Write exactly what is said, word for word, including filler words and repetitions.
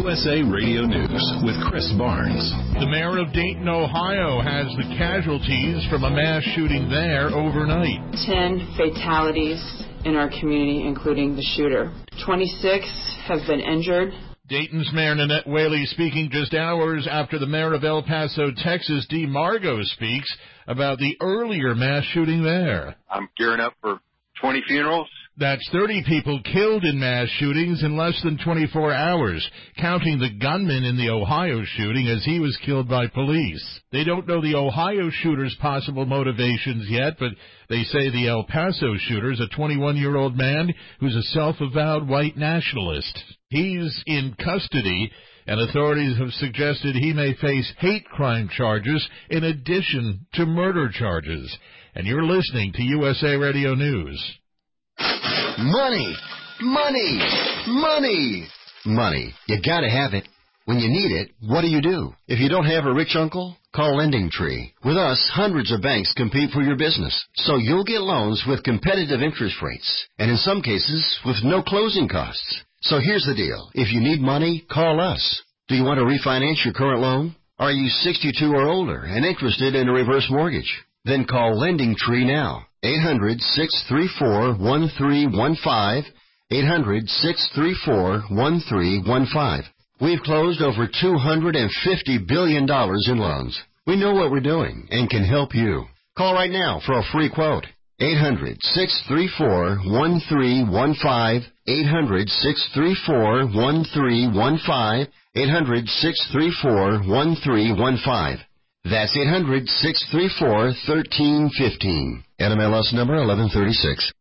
U S A Radio News with Chris Barnes. The mayor of Dayton, Ohio, has the casualties from a mass shooting there overnight. Ten fatalities in our community, including the shooter. twenty-six have been injured. Dayton's Mayor Nanette Whaley speaking just hours after the mayor of El Paso, Texas, Dee Margo, speaks about the earlier mass shooting there. I'm gearing up for twenty funerals. That's thirty people killed in mass shootings in less than twenty-four hours, counting the gunman in the Ohio shooting as he was killed by police. They don't know the Ohio shooter's possible motivations yet, but they say the El Paso shooter is a twenty-one-year-old man who's a self-avowed white nationalist. He's in custody, and authorities have suggested he may face hate crime charges in addition to murder charges. And you're listening to U S A Radio News. Money, money, money, money. You gotta have it. When you need it, what do you do? If you don't have a rich uncle, call Lending Tree. With us, hundreds of banks compete for your business, so you'll get loans with competitive interest rates, and in some cases, with no closing costs. So here's the deal. If you need money, call us. Do you want to refinance your current loan? Are you sixty-two or older and interested in a reverse mortgage? Then call Lending Tree now. eight hundred, six three four, one three one five, eight hundred, six three four, one three one five. We've closed over two hundred fifty billion dollars in loans. We know what we're doing and can help you. Call right now for a free quote. eight hundred, six three four, one three one five, eight hundred, six three four, one three one five, eight hundred, six three four, one three one five. That's eight hundred, six three four, one three one five. N M L S number eleven thirty-six.